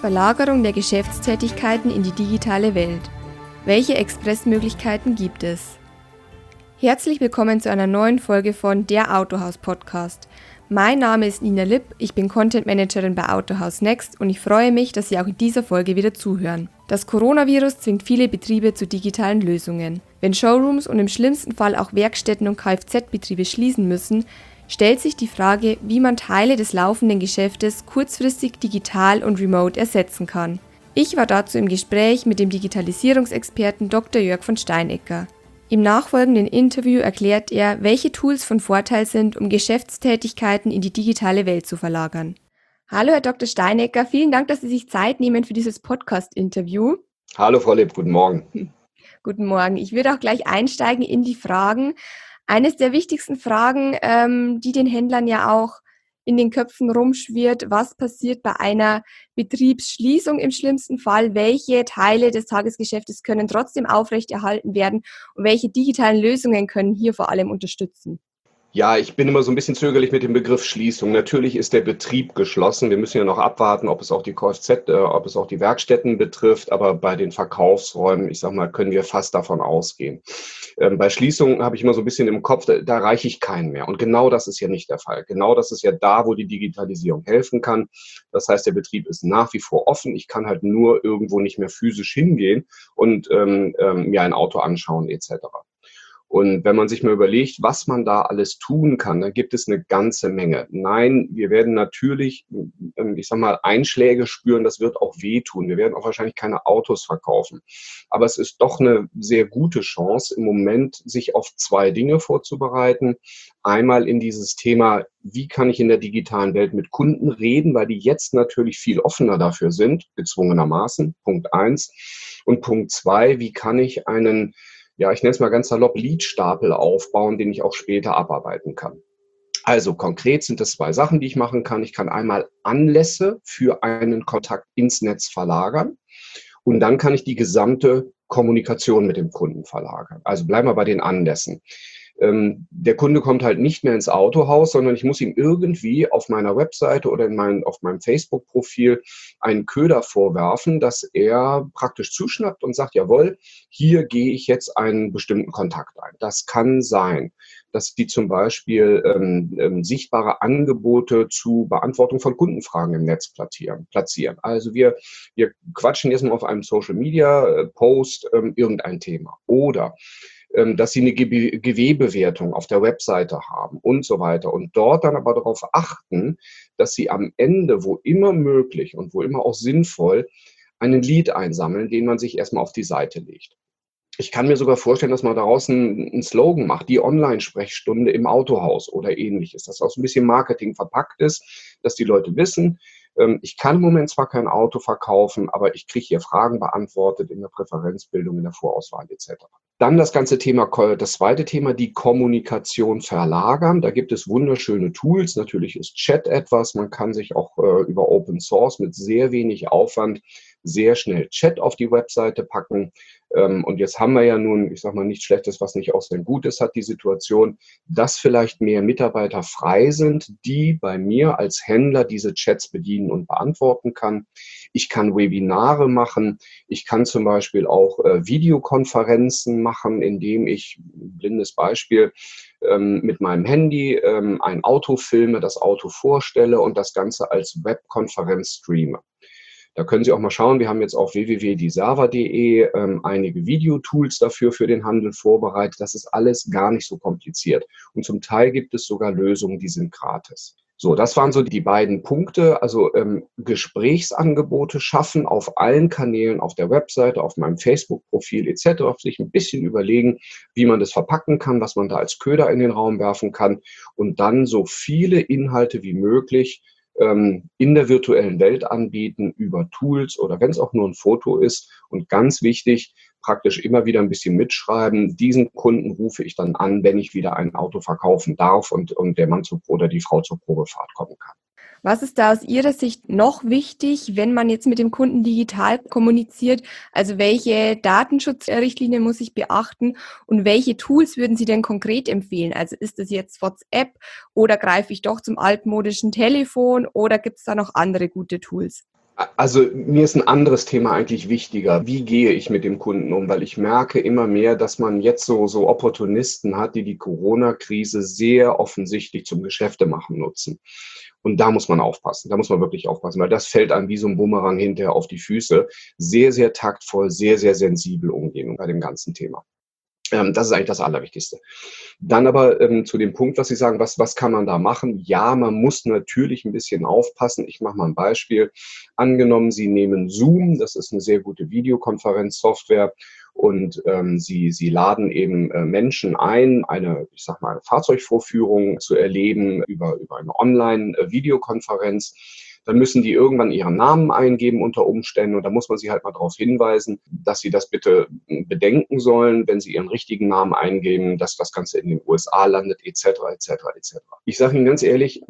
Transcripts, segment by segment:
Verlagerung der Geschäftstätigkeiten in die digitale Welt. Welche Expressmöglichkeiten gibt es? Herzlich willkommen zu einer neuen Folge von Der Autohaus Podcast. Mein Name ist Nina Lipp, ich bin Content Managerin bei Autohaus Next und ich freue mich, dass Sie auch in dieser Folge wieder zuhören. Das Coronavirus zwingt viele Betriebe zu digitalen Lösungen. Wenn Showrooms und im schlimmsten Fall auch Werkstätten und Kfz-Betriebe schließen müssen, stellt sich die Frage, wie man Teile des laufenden Geschäftes kurzfristig digital und remote ersetzen kann. Ich war dazu im Gespräch mit dem Digitalisierungsexperten Dr. Jörg von Steinecker. Im nachfolgenden Interview erklärt er, welche Tools von Vorteil sind, um Geschäftstätigkeiten in die digitale Welt zu verlagern. Hallo Herr Dr. Steinecker, vielen Dank, dass Sie sich Zeit nehmen für dieses Podcast-Interview. Hallo Frau Lipp, guten Morgen. Guten Morgen. Ich würde auch gleich einsteigen in die Fragen. Eines der wichtigsten Fragen, die den Händlern ja auch in den Köpfen rumschwirrt: Was passiert bei einer Betriebsschließung im schlimmsten Fall? Welche Teile des Tagesgeschäftes können trotzdem aufrechterhalten werden und welche digitalen Lösungen können hier vor allem unterstützen? Ja, ich bin immer so ein bisschen zögerlich mit dem Begriff Schließung. Natürlich ist der Betrieb geschlossen. Wir müssen ja noch abwarten, ob es auch die ob es auch die Werkstätten betrifft. Aber bei den Verkaufsräumen, ich sag mal, können wir fast davon ausgehen. Bei Schließungen habe ich immer so ein bisschen im Kopf, da erreiche ich keinen mehr. Und genau das ist ja nicht der Fall. Genau das ist ja da, wo die Digitalisierung helfen kann. Das heißt, der Betrieb ist nach wie vor offen. Ich kann halt nur irgendwo nicht mehr physisch hingehen und mir ein Auto anschauen etc. Und wenn man sich mal überlegt, was man da alles tun kann, dann gibt es eine ganze Menge. Nein, wir werden natürlich, ich sag mal, Einschläge spüren, das wird auch wehtun. Wir werden auch wahrscheinlich keine Autos verkaufen. Aber es ist doch eine sehr gute Chance, im Moment sich auf zwei Dinge vorzubereiten. Einmal in dieses Thema, wie kann ich in der digitalen Welt mit Kunden reden, weil die jetzt natürlich viel offener dafür sind, gezwungenermaßen, Punkt 1. Und Punkt 2, wie kann ich einen, ja, ich nenne es mal ganz salopp, Leadstapel aufbauen, den ich auch später abarbeiten kann. Also konkret sind es zwei Sachen, die ich machen kann. Ich kann einmal Anlässe für einen Kontakt ins Netz verlagern und dann kann ich die gesamte Kommunikation mit dem Kunden verlagern. Also bleiben wir bei den Anlässen. Der Kunde kommt halt nicht mehr ins Autohaus, sondern ich muss ihm irgendwie auf meiner Webseite oder auf meinem Facebook-Profil einen Köder vorwerfen, dass er praktisch zuschnappt und sagt, jawohl, hier gehe ich jetzt einen bestimmten Kontakt ein. Das kann sein, dass die zum Beispiel sichtbare Angebote zu Beantwortung von Kundenfragen im Netz platzieren. Also wir quatschen jetzt mal auf einem Social-Media-Post irgendein Thema. Oder dass sie eine GW-Bewertung auf der Webseite haben und so weiter. Und dort dann aber darauf achten, dass sie am Ende, wo immer möglich und wo immer auch sinnvoll, einen Lead einsammeln, den man sich erstmal auf die Seite legt. Ich kann mir sogar vorstellen, dass man daraus einen Slogan macht, die Online-Sprechstunde im Autohaus oder ähnliches, dass auch so ein bisschen Marketing verpackt ist, dass die Leute wissen, ich kann im Moment zwar kein Auto verkaufen, aber ich kriege hier Fragen beantwortet in der Präferenzbildung, in der Vorauswahl etc. Dann das zweite Thema, die Kommunikation verlagern. Da gibt es wunderschöne Tools. Natürlich ist Chat etwas. Man kann sich auch über Open Source mit sehr wenig Aufwand sehr schnell Chat auf die Webseite packen. Und jetzt haben wir ja nun, ich sage mal, nichts Schlechtes, was nicht auch sein Gutes hat, die Situation, dass vielleicht mehr Mitarbeiter frei sind, die bei mir als Händler diese Chats bedienen und beantworten kann. Ich kann Webinare machen. Ich kann zum Beispiel auch Videokonferenzen machen, indem ich, blindes Beispiel, mit meinem Handy ein Auto filme, das Auto vorstelle und das Ganze als Webkonferenz streame. Da können Sie auch mal schauen, wir haben jetzt auf www.dieserver.de einige Videotools dafür für den Handel vorbereitet. Das ist alles gar nicht so kompliziert. Und zum Teil gibt es sogar Lösungen, die sind gratis. So, das waren so die beiden Punkte. Also Gesprächsangebote schaffen auf allen Kanälen, auf der Webseite, auf meinem Facebook-Profil etc. Sich ein bisschen überlegen, wie man das verpacken kann, was man da als Köder in den Raum werfen kann und dann so viele Inhalte wie möglich in der virtuellen Welt anbieten über Tools oder wenn es auch nur ein Foto ist. Und ganz wichtig, praktisch immer wieder ein bisschen mitschreiben. Diesen Kunden rufe ich dann an, wenn ich wieder ein Auto verkaufen darf und der Mann oder die Frau zur Probefahrt kommen kann. Was ist da aus Ihrer Sicht noch wichtig, wenn man jetzt mit dem Kunden digital kommuniziert? Also welche Datenschutzrichtlinien muss ich beachten und welche Tools würden Sie denn konkret empfehlen? Also ist das jetzt WhatsApp oder greife ich doch zum altmodischen Telefon oder gibt es da noch andere gute Tools? Also mir ist ein anderes Thema eigentlich wichtiger. Wie gehe ich mit dem Kunden um? Weil ich merke immer mehr, dass man jetzt so Opportunisten hat, die Corona-Krise sehr offensichtlich zum Geschäftemachen nutzen. Und da muss man aufpassen. Da muss man wirklich aufpassen, weil das fällt einem wie so ein Bumerang hinterher auf die Füße. Sehr, sehr taktvoll, sehr, sehr sensibel umgehen bei dem ganzen Thema. Das ist eigentlich das Allerwichtigste. Dann aber zu dem Punkt, was Sie sagen, was kann man da machen? Ja, man muss natürlich ein bisschen aufpassen. Ich mache mal ein Beispiel. Angenommen, Sie nehmen Zoom, das ist eine sehr gute Videokonferenzsoftware, und Sie laden eben Menschen ein, ich sag mal, Fahrzeugvorführung zu erleben über eine Online-Videokonferenz. Dann müssen die irgendwann ihren Namen eingeben unter Umständen, und da muss man sie halt mal darauf hinweisen, dass sie das bitte bedenken sollen, wenn sie ihren richtigen Namen eingeben, dass das Ganze in den USA landet, etc., etc., etc. Ich sage Ihnen ganz ehrlich,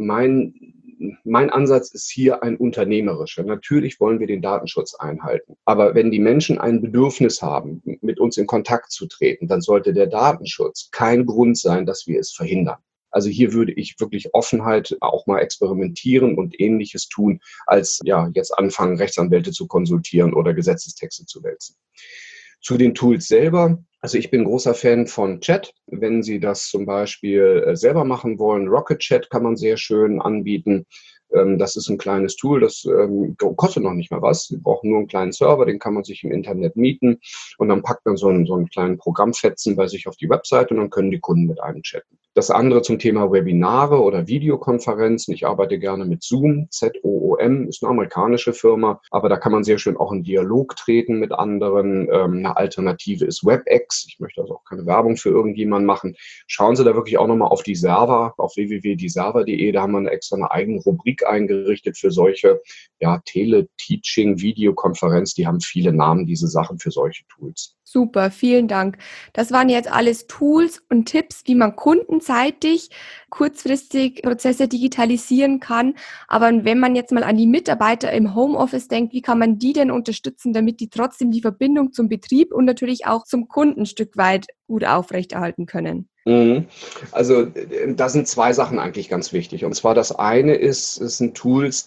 mein Ansatz ist hier ein unternehmerischer. Natürlich wollen wir den Datenschutz einhalten. Aber wenn die Menschen ein Bedürfnis haben, mit uns in Kontakt zu treten, dann sollte der Datenschutz kein Grund sein, dass wir es verhindern. Also hier würde ich wirklich Offenheit auch mal experimentieren und Ähnliches tun, als ja jetzt anfangen, Rechtsanwälte zu konsultieren oder Gesetzestexte zu wälzen. Zu den Tools selber. Also ich bin großer Fan von Chat. Wenn Sie das zum Beispiel selber machen wollen, Rocket Chat kann man sehr schön anbieten. Das ist ein kleines Tool, das kostet noch nicht mal was. Sie brauchen nur einen kleinen Server, den kann man sich im Internet mieten, und dann packt man so einen kleinen Programmfetzen bei sich auf die Webseite, und dann können die Kunden mit einem chatten. Das andere zum Thema Webinare oder Videokonferenzen. Ich arbeite gerne mit Zoom, ZOOM, ist eine amerikanische Firma, aber da kann man sehr schön auch in Dialog treten mit anderen. Eine Alternative ist WebEx. Ich möchte also auch keine Werbung für irgendjemanden machen. Schauen Sie da wirklich auch nochmal auf die Server, auf www.dieserver.de. Da haben wir extra eine eigene Rubrik eingerichtet für solche Tele-Teaching, Videokonferenz. Die haben viele Namen, diese Sachen, für solche Tools. Super, vielen Dank. Das waren jetzt alles Tools und Tipps, wie man kundenseitig kurzfristig Prozesse digitalisieren kann. Aber wenn man jetzt mal an die Mitarbeiter im Homeoffice denkt, wie kann man die denn unterstützen, damit die trotzdem die Verbindung zum Betrieb und natürlich auch zum Kunden ein Stück weit gut aufrechterhalten können? Also da sind zwei Sachen eigentlich ganz wichtig. Und zwar das eine es sind Tools,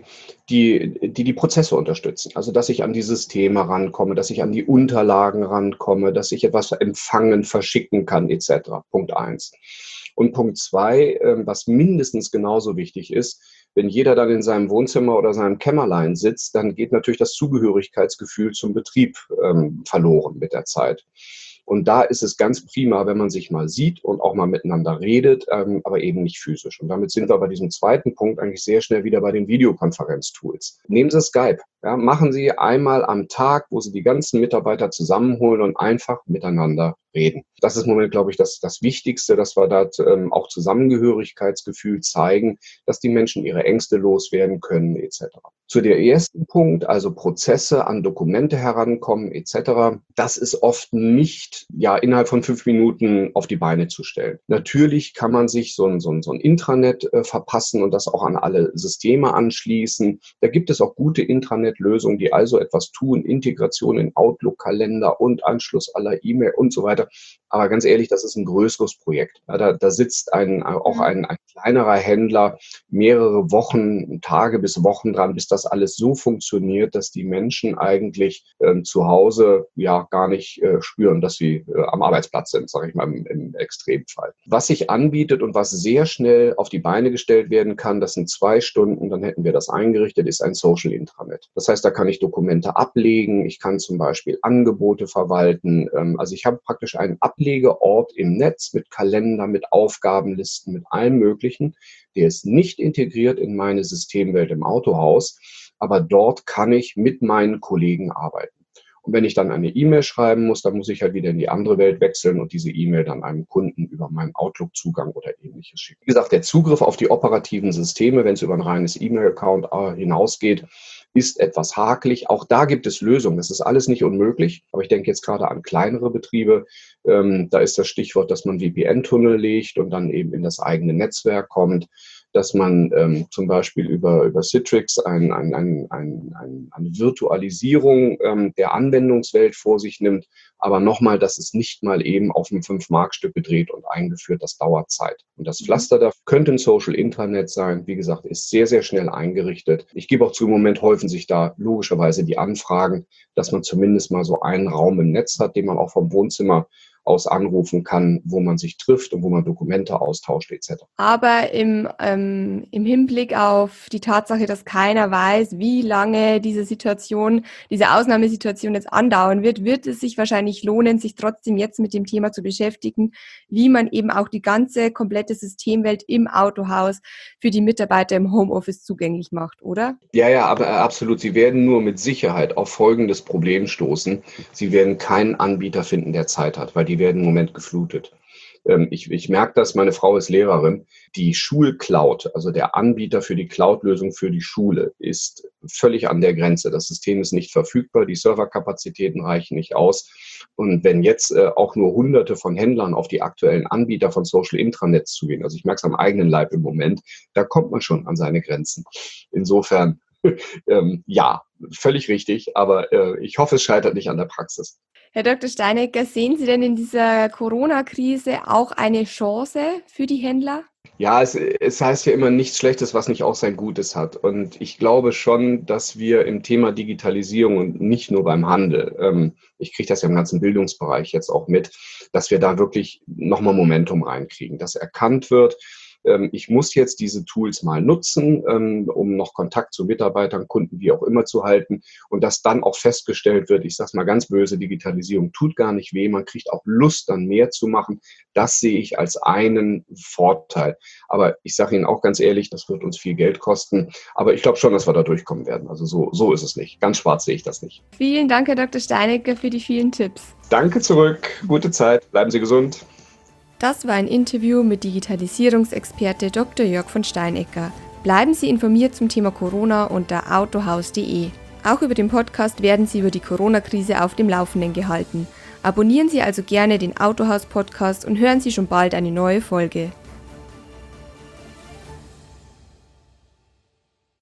die Prozesse unterstützen. Also dass ich an die Systeme rankomme, dass ich an die Unterlagen rankomme, dass ich etwas empfangen, verschicken kann, etc. Punkt eins. Und Punkt zwei, was mindestens genauso wichtig ist: Wenn jeder dann in seinem Wohnzimmer oder seinem Kämmerlein sitzt, dann geht natürlich das Zugehörigkeitsgefühl zum Betrieb verloren mit der Zeit. Und da ist es ganz prima, wenn man sich mal sieht und auch mal miteinander redet, aber eben nicht physisch. Und damit sind wir bei diesem zweiten Punkt eigentlich sehr schnell wieder bei den Videokonferenztools. Nehmen Sie Skype. Ja, machen Sie einmal am Tag, wo Sie die ganzen Mitarbeiter zusammenholen und einfach miteinander reden. Das ist im Moment, glaube ich, das Wichtigste, dass wir da auch Zusammengehörigkeitsgefühl zeigen, dass die Menschen ihre Ängste loswerden können, etc. Zu der ersten Punkt, also Prozesse an Dokumente herankommen, etc., das ist oft nicht innerhalb von 5 Minuten auf die Beine zu stellen. Natürlich kann man sich so ein Intranet verpassen und das auch an alle Systeme anschließen. Da gibt es auch gute Intranet-Lösungen, die also etwas tun, Integration in Outlook-Kalender und Anschluss aller E-Mail und so weiter. Aber ganz ehrlich, das ist ein größeres Projekt. Ja, da sitzt ein kleinerer Händler mehrere Wochen, Tage bis Wochen dran, bis das alles so funktioniert, dass die Menschen eigentlich zu Hause gar nicht spüren, dass sie am Arbeitsplatz sind, sage ich mal im Extremfall. Was sich anbietet und was sehr schnell auf die Beine gestellt werden kann, das sind 2 Stunden, dann hätten wir das eingerichtet, ist ein Social Intranet. Das heißt, da kann ich Dokumente ablegen, ich kann zum Beispiel Angebote verwalten. Also ich habe praktisch einen Ablegeort im Netz mit Kalender, mit Aufgabenlisten, mit allem Möglichen. Der ist nicht integriert in meine Systemwelt im Autohaus, aber dort kann ich mit meinen Kollegen arbeiten. Und wenn ich dann eine E-Mail schreiben muss, dann muss ich halt wieder in die andere Welt wechseln und diese E-Mail dann einem Kunden über meinen Outlook-Zugang oder Ähnliches schicken. Wie gesagt, der Zugriff auf die operativen Systeme, wenn es über ein reines E-Mail-Account hinausgeht, ist etwas hakelig. Auch da gibt es Lösungen. Das ist alles nicht unmöglich. Aber ich denke jetzt gerade an kleinere Betriebe. Da ist das Stichwort, dass man VPN-Tunnel legt und dann eben in das eigene Netzwerk kommt. dass man zum Beispiel über Citrix eine Virtualisierung der Anwendungswelt vor sich nimmt. Aber nochmal, das ist nicht mal eben auf einem 5-Mark-Stück gedreht und eingeführt. Das dauert Zeit. Und das Pflaster da könnte ein Social Intranet sein. Wie gesagt, ist sehr, sehr schnell eingerichtet. Ich gebe auch zu, im Moment häufen sich da logischerweise die Anfragen, dass man zumindest mal so einen Raum im Netz hat, den man auch vom Wohnzimmer aus anrufen kann, wo man sich trifft und wo man Dokumente austauscht etc. Aber im Hinblick auf die Tatsache, dass keiner weiß, wie lange diese Ausnahmesituation jetzt andauern wird es sich wahrscheinlich lohnen, sich trotzdem jetzt mit dem Thema zu beschäftigen, wie man eben auch die ganze komplette Systemwelt im Autohaus für die Mitarbeiter im Homeoffice zugänglich macht, oder? Ja, aber absolut. Sie werden nur mit Sicherheit auf folgendes Problem stoßen. Sie werden keinen Anbieter finden, der Zeit hat, weil die werden im Moment geflutet. Ich merke das, meine Frau ist Lehrerin. Die Schulcloud, also der Anbieter für die Cloud-Lösung für die Schule, ist völlig an der Grenze. Das System ist nicht verfügbar, die Serverkapazitäten reichen nicht aus. Und wenn jetzt auch nur Hunderte von Händlern auf die aktuellen Anbieter von Social Intranets zugehen, also ich merke es am eigenen Leib im Moment, da kommt man schon an seine Grenzen. Insofern, ja, völlig richtig, aber ich hoffe, es scheitert nicht an der Praxis. Herr Dr. Steinecker, sehen Sie denn in dieser Corona-Krise auch eine Chance für die Händler? Ja, es heißt ja immer nichts Schlechtes, was nicht auch sein Gutes hat. Und ich glaube schon, dass wir im Thema Digitalisierung und nicht nur beim Handel, ich kriege das ja im ganzen Bildungsbereich jetzt auch mit, dass wir da wirklich nochmal Momentum reinkriegen, dass erkannt wird, ich muss jetzt diese Tools mal nutzen, um noch Kontakt zu Mitarbeitern, Kunden, wie auch immer zu halten und dass dann auch festgestellt wird, ich sage es mal ganz böse, Digitalisierung tut gar nicht weh, man kriegt auch Lust, dann mehr zu machen. Das sehe ich als einen Vorteil. Aber ich sage Ihnen auch ganz ehrlich, das wird uns viel Geld kosten, aber ich glaube schon, dass wir da durchkommen werden. Also so ist es nicht. Ganz schwarz sehe ich das nicht. Vielen Dank, Herr Dr. Steinecker, für die vielen Tipps. Danke zurück, gute Zeit, bleiben Sie gesund. Das war ein Interview mit Digitalisierungsexperte Dr. Jörg von Steinecker. Bleiben Sie informiert zum Thema Corona unter autohaus.de. Auch über den Podcast werden Sie über die Corona-Krise auf dem Laufenden gehalten. Abonnieren Sie also gerne den Autohaus-Podcast und hören Sie schon bald eine neue Folge.